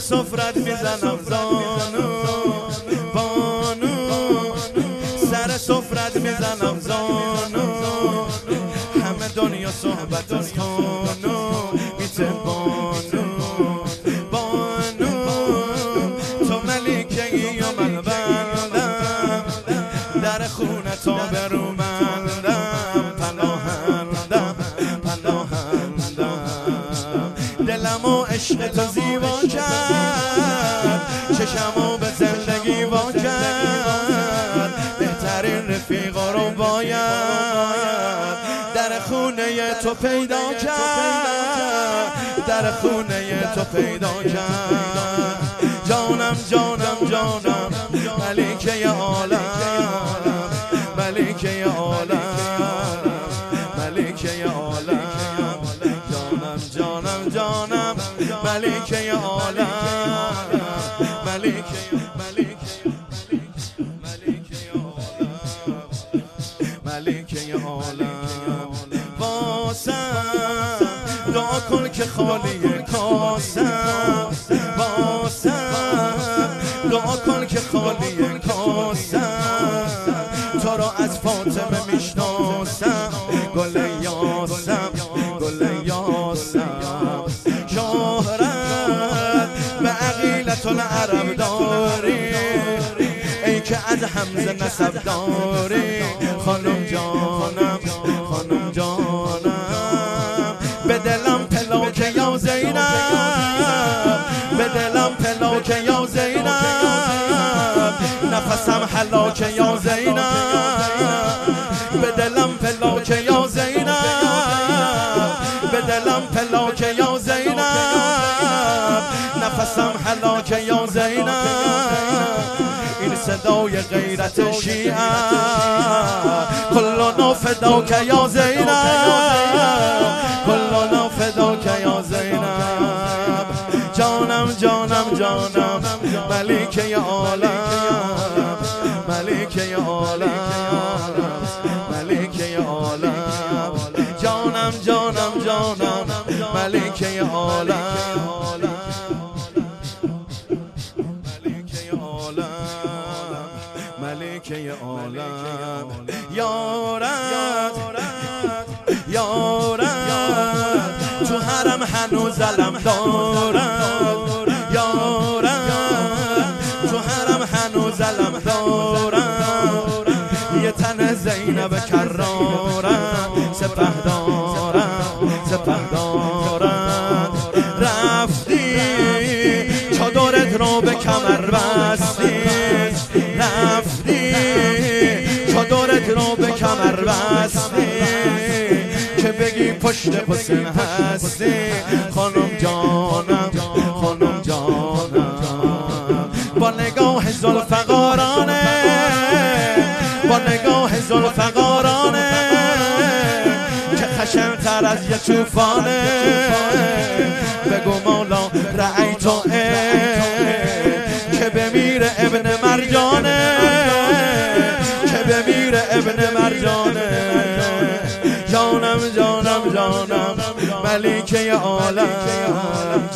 سفرت میزنم زانو بانو، سر سفرت میزنم زانو، همه دنیا صحبت از خانو میته بانو بانو، تو ملیکه ای و من بندم، در خونه تا برومندم، پناهندم دلم و عشق تو زیبا کرد، چشمو به زندگی وا کرد، بهترین رفیقا رو باید در خونه تو پیدا کرد، در خونه تو پیدا کرد. جانم جانم جانم ملیکه عالم، ملیکه عالم، ملیکه عالم، جانم جانم جانم ملیکه عالم، ملیکه ملیکه عالم. واسم دعا کن که خالی کاسم، واسم دعا کن که خالی کاسم، تو را از فاطمه میشناسم، گل یاسم گل یاسم، شهرت به عقیلت العرب داری، ای که از حمزه نسب داری، خانم جانم خانم جانم، به دلم پلاک یا زینب، به دلم پلاک یا زینب، نفسم حلاک یا زینب، به دلم پلاک یا زینب، به دلم پلاک یا زینب، نفسم حلاک یا زینب. این صدای غیرت شیعه، کلنا فداک یا زینب، کلنا فداک یا زینب. جانم جانم جانم ملیکه عالم، ملیکه عالم، ملیکه عالم، جانم جانم جانم ملیکه عالم، ملیکه عالم. یارت یارت تو حرم هنوز علم دارم، یارت تو حرم هنوز علم دارم، یه تن زینب کرارم، سپهدارم سپهدارم. رفتی چادرت رو به کمر بستی، رفتی چادرت رو به کمر بستی، که بگی پشت حسین هستی. خانم جانم خانم جانم، با نگاه ذوالفقارانه، با نگاه ذوالفقارانه، که خشن‌تر از یه طوفانه، بگو مولا رأیتو که بمیره ابن مرجانه، که بمیره ابن مرجانه. جانم جانم جانم ملیکه عالم.